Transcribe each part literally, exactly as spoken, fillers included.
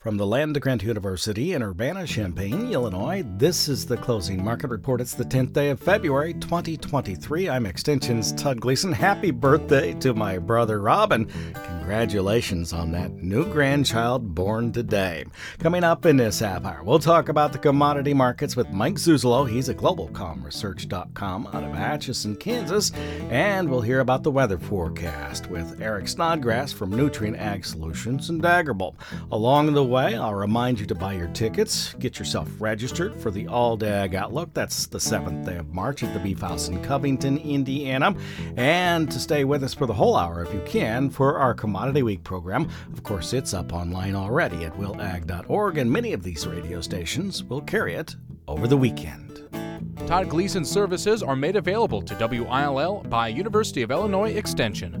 From the Land Grant University in Urbana-Champaign, Illinois, this is the Closing Market Report. It's the tenth day of February, twenty twenty-three. I'm Extension's Todd Gleason. Happy birthday to my brother Robin. Congratulations on that new grandchild born today. Coming up in this half hour, we'll talk about the commodity markets with Mike Zuzolo. He's at global com research dot com out of Atchison, Kansas. And we'll hear about the weather forecast with Eric Snodgrass from Nutrient Ag Solutions in Daggerbolt. Along the way, I'll remind you to buy your tickets. Get yourself registered for the All Day Ag Outlook. That's the seventh day of March at the Beef House in Covington, Indiana. And to stay with us for the whole hour, if you can, for our Commodity Week program. Of course, it's up online already at will ag dot org, and many of these radio stations will carry it over the weekend. Todd Gleason services are made available to W I L L by University of Illinois Extension.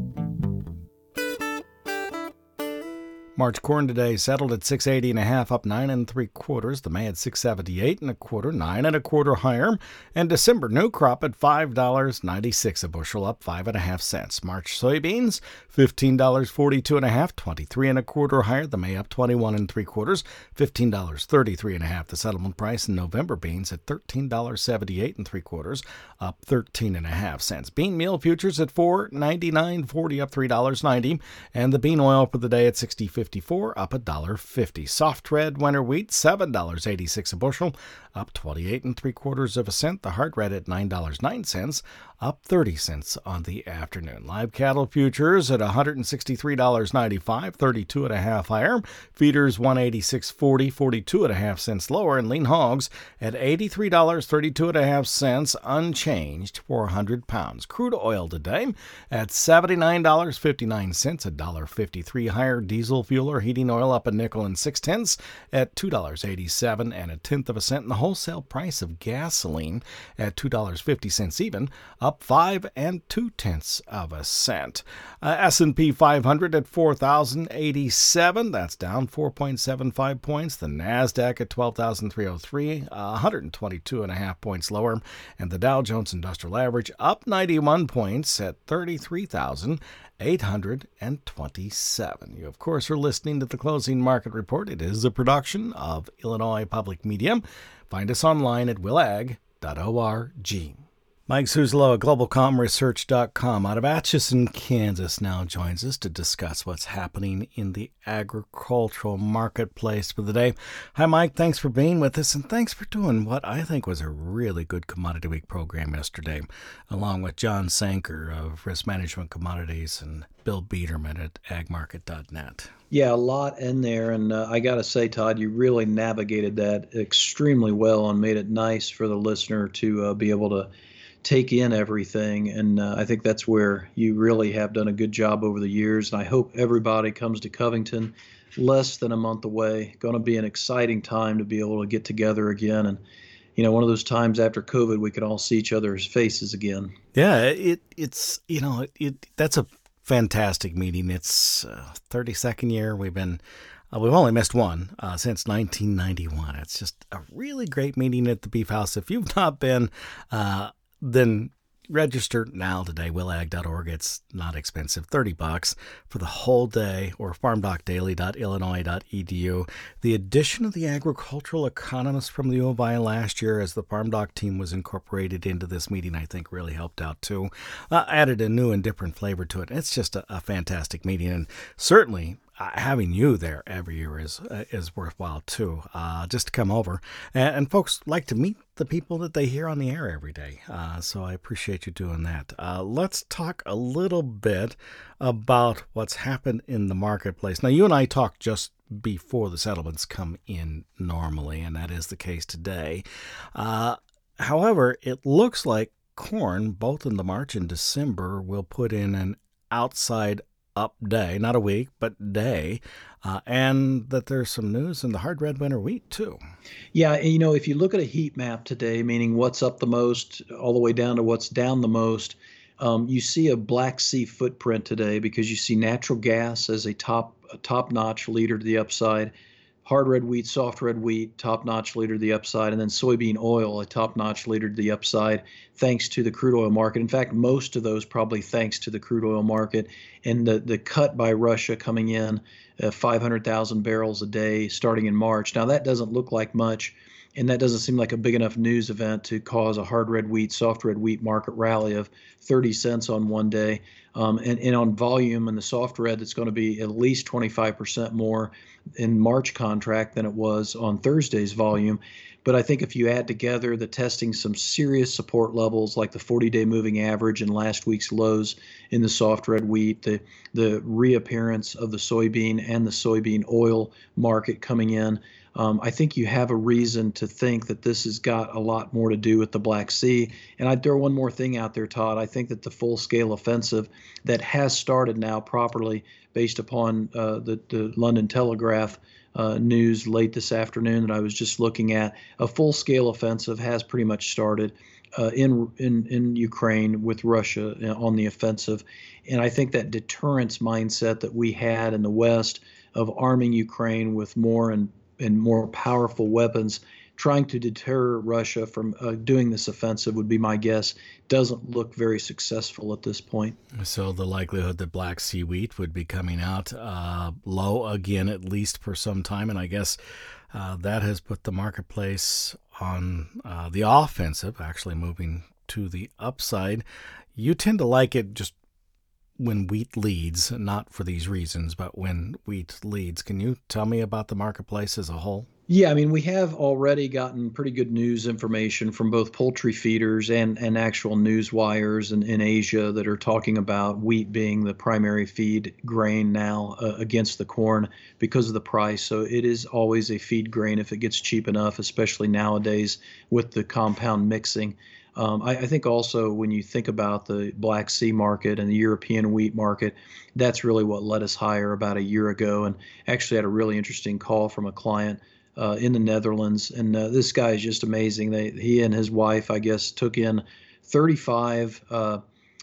March corn today settled at six eighty and a half, up nine and three quarters. The May at six seventy-eight and a quarter, nine and a quarter higher. And December new crop at five dollars and ninety-six cents a bushel, up five and a half cents. March soybeans fifteen dollars and forty-two and a half, twenty-three and a quarter higher. The May up twenty-one and three quarters, fifteen dollars and thirty-three and a half. The settlement price in November beans at thirteen dollars and seventy-eight and three quarters, up thirteen and a half cents. Bean meal futures at four ninety-nine forty, up three dollars and ninety, and the bean oil for the day at sixty fifty-four, up one dollar and fifty cents. Soft red winter wheat, seven dollars and eighty-six cents a bushel, up twenty-eight and three quarters of a cent. The hard red at nine dollars and nine cents, up thirty cents on the afternoon. Live cattle futures at one hundred sixty-three dollars and ninety-five cents, thirty-two and a half higher. Feeders one eighty-six forty, forty-two and a half cents lower, and lean hogs at eighty-three dollars, thirty-two and a half cents, unchanged for one hundred pounds. Crude oil today at seventy-nine dollars and fifty-nine cents, one dollar and fifty-three higher. Diesel fuel or heating oil up a nickel and six tenths at two dollars and eighty-seven cents and a tenth of a cent. And the wholesale price of gasoline at two dollars and fifty cents even, up five and two tenths of a cent. Uh, S and P five hundred at four thousand eighty-seven. That's down four point seven five points. The NASDAQ at twelve thousand three hundred three, uh, one hundred twenty-two and a half points lower. And the Dow Jones Industrial Average up ninety-one points at thirty-three thousand eight hundred twenty-seven. You, of course, are listening to the Closing Market Report. It is a production of Illinois Public Media. Find us online at will ag dot org. Mike Zuzolo at global com research dot com out of Atchison, Kansas, now joins us to discuss what's happening in the agricultural marketplace for the day. Hi, Mike. Thanks for being with us, and thanks for doing what I think was a really good Commodity Week program yesterday, along with John Sanker of Risk Management Commodities and Bill Biederman at ag market dot net. Yeah, a lot in there, and uh, I got to say, Todd, you really navigated that extremely well and made it nice for the listener to uh, be able to take in everything. And uh, I think that's where you really have done a good job over the years. And I hope everybody comes to Covington less than a month away. Going to be an exciting time to be able to get together again. And, you know, one of those times after COVID, we can all see each other's faces again. Yeah, it it's, you know, it, it that's a fantastic meeting. It's uh, thirty-second year. We've been Uh, we've only missed one uh, since nineteen ninety-one. It's just a really great meeting at the Beef House. If you've not been, uh, then register now today, will ag dot org. It's not expensive, thirty bucks for the whole day, or farm doc daily dot illinois dot e d u. The addition of the agricultural economist from the U of I last year as the Farm Doc team was incorporated into this meeting, I think really helped out too. Uh, added a new and different flavor to it. It's just a, a fantastic meeting, and certainly Uh, having you there every year is uh, is worthwhile too. Uh, just to come over, and, and folks like to meet the people that they hear on the air every day. Uh, so I appreciate you doing that. Uh, let's talk a little bit about what's happened in the marketplace. Now, you and I talked just before the settlements come in normally, and that is the case today. Uh, however, it looks like corn, both in the March and December, will put in an outside up day, not a week, but day, uh, and that there's some news in the hard red winter wheat too. Yeah, and you know, if you look at a heat map today, meaning what's up the most all the way down to what's down the most, um, you see a Black Sea footprint today because you see natural gas as a top a top-notch leader to the upside. hard red wheat, soft red wheat, top-notch leader to the upside, and then soybean oil, a top-notch leader to the upside, thanks to the crude oil market. In fact, most of those probably thanks to the crude oil market and the, the cut by Russia coming in, uh, five hundred thousand barrels a day starting in March. Now, that doesn't look like much, and that doesn't seem like a big enough news event to cause a hard red wheat, soft red wheat market rally of thirty cents on one day. Um, and, and on volume in the soft red, it's going to be at least twenty-five percent more in March contract than it was on Thursday's volume. But I think if you add together the testing some serious support levels like the forty-day moving average and last week's lows in the soft red wheat, the, the reappearance of the soybean and the soybean oil market coming in, Um, I think you have a reason to think that this has got a lot more to do with the Black Sea. And I'd throw one more thing out there, Todd. I think that the full-scale offensive that has started now properly based upon uh, the, the London Telegraph uh, news late this afternoon that I was just looking at, a full-scale offensive has pretty much started uh, in, in, in Ukraine with Russia on the offensive. And I think that deterrence mindset that we had in the West of arming Ukraine with more and and more powerful weapons, trying to deter Russia from uh, doing this offensive would be my guess, doesn't look very successful at this point. So the likelihood that Black Sea wheat would be coming out uh, low again, at least for some time, and I guess uh, that has put the marketplace on uh, the offensive, actually moving to the upside. You tend to like it just when wheat leads, not for these reasons, but when wheat leads. Can you tell me about the marketplace as a whole? Yeah, I mean, we have already gotten pretty good news information from both poultry feeders and, and actual news wires in, in Asia that are talking about wheat being the primary feed grain now uh, against the corn because of the price. So it is always a feed grain if it gets cheap enough, especially nowadays with the compound mixing. Um, I, I think also when you think about the Black Sea market and the European wheat market, that's really what led us higher about a year ago. And actually had a really interesting call from a client uh, in the Netherlands. And uh, this guy is just amazing. They, he and his wife, I guess, took in thirty-five uh,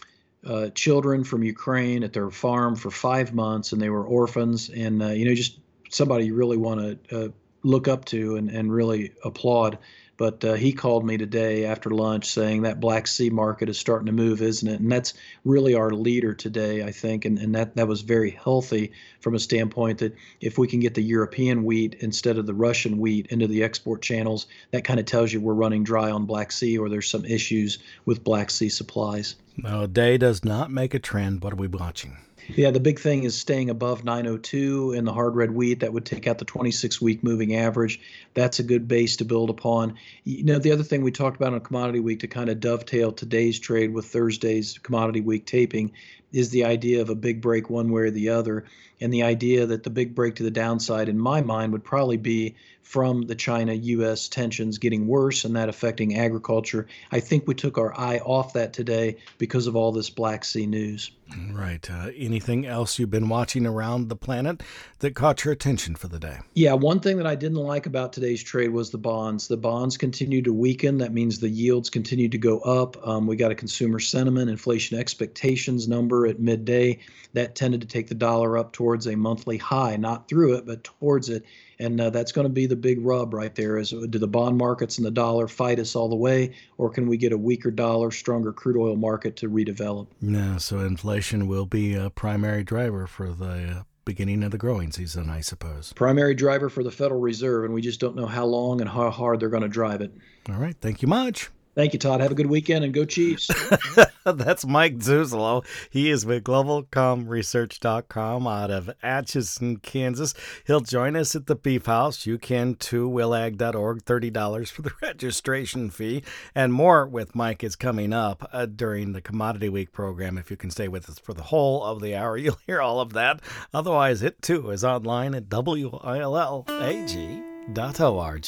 uh, children from Ukraine at their farm for five months, and they were orphans. And, uh, you know, just somebody you really want to uh, look up to and, and really applaud. But uh, he called me today after lunch saying that Black Sea market is starting to move, isn't it? And that's really our leader today, I think. And, and that, that was very healthy from a standpoint that if we can get the European wheat instead of the Russian wheat into the export channels, that kind of tells you we're running dry on Black Sea or there's some issues with Black Sea supplies. Well, a day does not make a trend. What are we watching? Yeah, the big thing is staying above nine oh two in the hard red wheat. That would take out the twenty-six week moving average. That's a good base to build upon. You know, the other thing we talked about on Commodity Week to kind of dovetail today's trade with Thursday's Commodity Week taping is the idea of a big break one way or the other. And the idea that the big break to the downside, in my mind, would probably be from the China U S tensions getting worse and that affecting agriculture. I think we took our eye off that today because of all this Black Sea news. Right. Uh, anything else you've been watching around the planet that caught your attention for the day? Yeah, one thing that I didn't like about today's trade was the bonds. The bonds continue to weaken. That means the yields continue to go up. Um, we got a consumer sentiment, inflation expectations number at midday. That tended to take the dollar up towards a monthly high, not through it, but towards it. And uh, that's going to be the big rub right there is, do the bond markets and the dollar fight us all the way, or can we get a weaker dollar, stronger crude oil market to redevelop? No, so inflation will be a primary driver for the uh, beginning of the growing season, I suppose. Primary driver for the Federal Reserve, and we just don't know how long and how hard they're going to drive it. All right. Thank you much. Thank you, Todd. Have a good weekend and go Chiefs. That's Mike Zuzolo. He is with global com research dot com out of Atchison, Kansas. He'll join us at the Beef House. You can too, will ag dot org, thirty dollars for the registration fee. And more with Mike is coming up uh, during the Commodity Week program. If you can stay with us for the whole of the hour, you'll hear all of that. Otherwise, it too is online at W I L L A G dot org.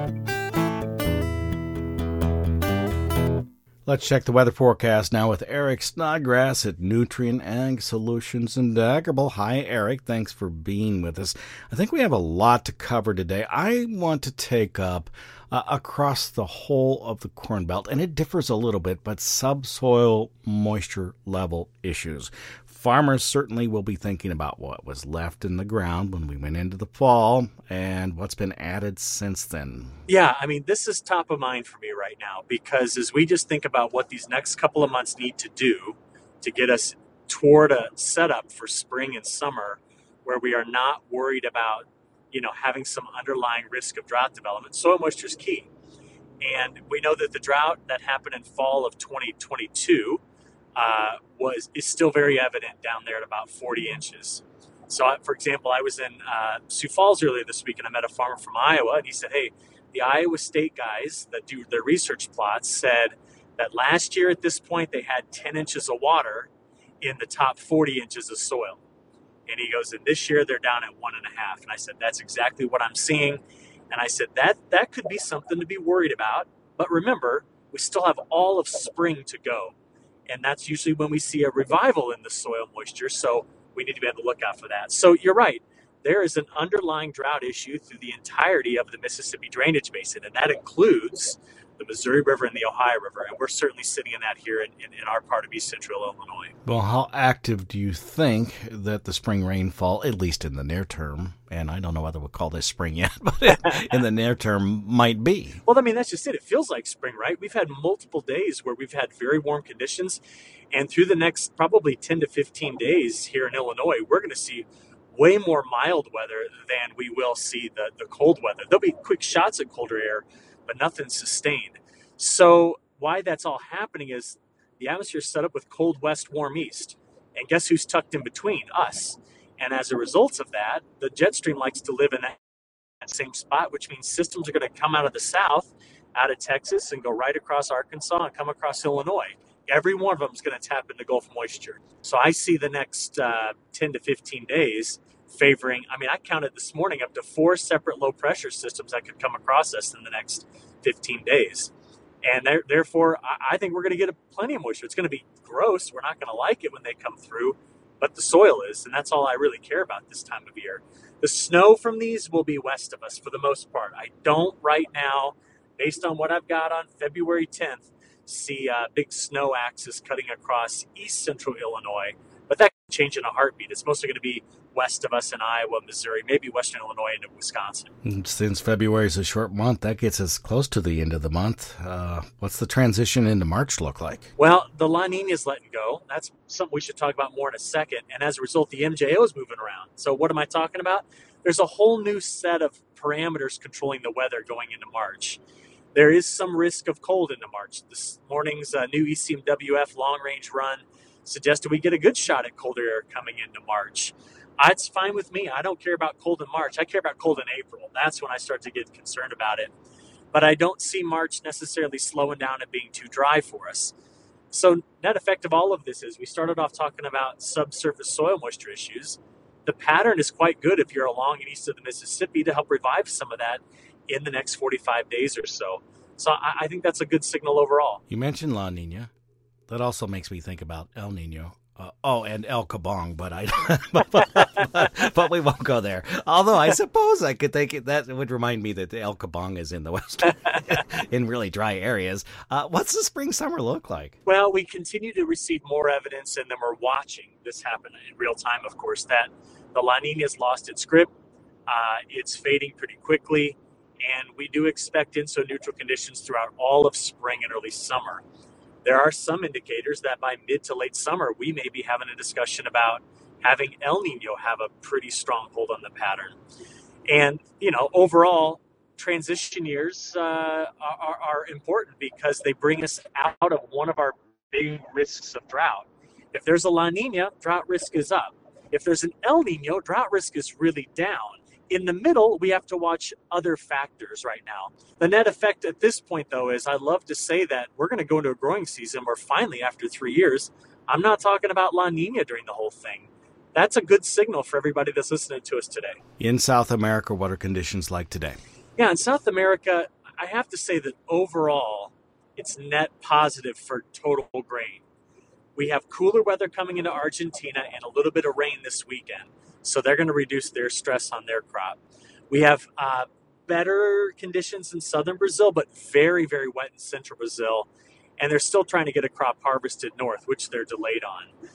Let's check the weather forecast now with Eric Snodgrass at Nutrien Ag Solutions in Daggerville. Hi, Eric. Thanks for being with us. I think we have a lot to cover today. I want to take up uh, across the whole of the Corn Belt, and it differs a little bit, but subsoil moisture level issues. farmers certainly will be thinking about what was left in the ground when we went into the fall and what's been added since then. Yeah, I mean, this is top of mind for me right now, because as we just think about what these next couple of months need to do to get us toward a setup for spring and summer where we are not worried about, you know, having some underlying risk of drought development, soil moisture is key. And we know that the drought that happened in fall of twenty twenty-two uh, was is still very evident down there at about forty inches. So, for example, I was in uh, Sioux Falls earlier this week, and I met a farmer from Iowa, and he said, hey, the Iowa State guys that do their research plots said that last year at this point, they had ten inches of water in the top forty inches of soil. And he goes, and this year they're down at one and a half. And I said, that's exactly what I'm seeing. And I said, that that could be something to be worried about. But remember, we still have all of spring to go. And that's usually when we see a revival in the soil moisture. So we need to be able to look out for that. So you're right. There is an underlying drought issue through the entirety of the Mississippi drainage basin. And that includes the Missouri River and the Ohio River. And we're certainly sitting in that here in, in, in our part of East Central Illinois. Well, how active do you think that the spring rainfall, at least in the near term, and I don't know whether we'll call this spring yet, but in the near term might be? Well, I mean, that's just it. It feels like spring, right? We've had multiple days where we've had very warm conditions. And through the next probably ten to fifteen days here in Illinois, we're going to see way more mild weather than we will see the, the cold weather. There'll be quick shots at colder air, but nothing sustained. So why that's all happening is the atmosphere is set up with cold west, warm east. And guess who's tucked in between? Us. And as a result of that, the jet stream likes to live in that same spot, which means systems are going to come out of the south, out of Texas, and go right across Arkansas and come across Illinois. Every one of them is going to tap into Gulf moisture. So I see the next uh, ten to fifteen days favoring, I mean, I counted this morning up to four separate low pressure systems that could come across us in the next fifteen days. And there, therefore, I, I think we're going to get a, plenty of moisture. It's going to be gross. We're not going to like it when they come through, but the soil is, and that's all I really care about this time of year. The snow from these will be west of us for the most part. I don't right now, based on what I've got on February tenth, see uh, big snow axis cutting across east central Illinois, but that can change in a heartbeat. It's mostly going to be west of us in Iowa, Missouri, maybe western Illinois into Wisconsin. Since February is a short month, that gets us close to the end of the month. Uh, what's the transition into March look like? Well, the La Nina's letting go. That's something we should talk about more in a second. And as a result, the M J O is moving around. So what am I talking about? There's a whole new set of parameters controlling the weather going into March. There is some risk of cold into March. This morning's uh, new E C M W F long-range run suggested we get a good shot at colder air coming into March. Uh, it's fine with me. I don't care about cold in March. I care about cold in April. That's when I start to get concerned about it. But I don't see March necessarily slowing down and being too dry for us. So net effect of all of this is we started off talking about subsurface soil moisture issues. The pattern is quite good if you're along and east of the Mississippi to help revive some of that in the next forty-five days or so. So I, I think that's a good signal overall. You mentioned La Nina. That also makes me think about El Nino. Uh, oh, and El Kabong, but I, but, but, but we won't go there. Although I suppose I could think it, that would remind me that El Kabong is in the west, in really dry areas. Uh, what's the spring summer look like? Well, we continue to receive more evidence, and then we're watching this happen in real time. Of course, that the La Nina has lost its grip. Uh, it's fading pretty quickly, and we do expect INSO-neutral conditions throughout all of spring and early summer. There are some indicators that by mid to late summer, we may be having a discussion about having El Nino have a pretty strong hold on the pattern. And, you know, overall, transition years uh, are, are important because they bring us out of one of our big risks of drought. If there's a La Nina, drought risk is up. If there's an El Nino, drought risk is really down. In the middle, we have to watch other factors right now. The net effect at this point, though, is I love to say that we're going to go into a growing season where finally, after three years, I'm not talking about La Nina during the whole thing. That's a good signal for everybody that's listening to us today. In South America, what are conditions like today? Yeah, in South America, I have to say that overall, it's net positive for total grain. We have cooler weather coming into Argentina and a little bit of rain this weekend. So they're going to reduce their stress on their crop. We have uh, better conditions in southern Brazil, but very, very wet in central Brazil. And they're still trying to get a crop harvested north, which they're delayed on.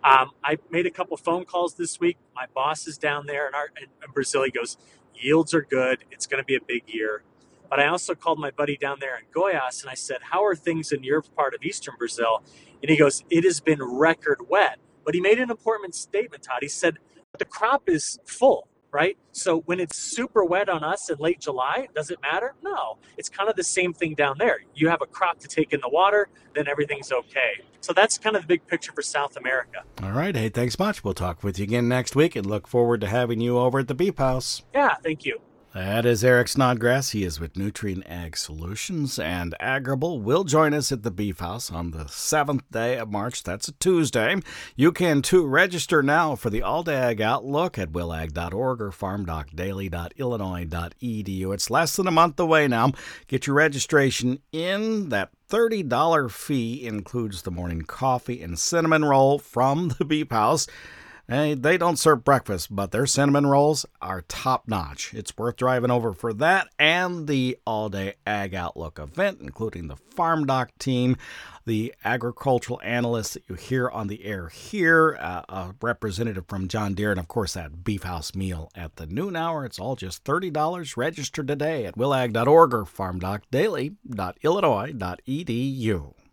Um, I made a couple phone calls this week. My boss is down there in, our, in Brazil. He goes, yields are good. It's going to be a big year. But I also called my buddy down there in Goiás, and I said, how are things in your part of eastern Brazil? And he goes, it has been record wet. But he made an important statement, Todd. He said, the crop is full, right? So when it's super wet on us in late July, does it matter? No. It's kind of the same thing down there. You have a crop to take in the water, then everything's okay. So that's kind of the big picture for South America. All right. Hey, thanks much. We'll talk with you again next week and look forward to having you over at the Beef House. Yeah, thank you. That is Eric Snodgrass. He is with Nutrien Ag Solutions, and Agrible will join us at the Beef House on the seventh day of March. That's a Tuesday. You can, too, register now for the All Day Ag Outlook at willag dot org or farm doc daily dot illinois dot e d u. It's less than a month away now. Get your registration in. That thirty dollars fee includes the morning coffee and cinnamon roll from the Beef House. Hey, they don't serve breakfast, but their cinnamon rolls are top-notch. It's worth driving over for that and the all-day Ag Outlook event, including the Farm Doc team, the agricultural analysts that you hear on the air here, uh, a representative from John Deere, and, of course, that Beef House meal at the noon hour. It's all just thirty dollars. Register today at willag dot org or farm doc daily dot illinois dot e d u.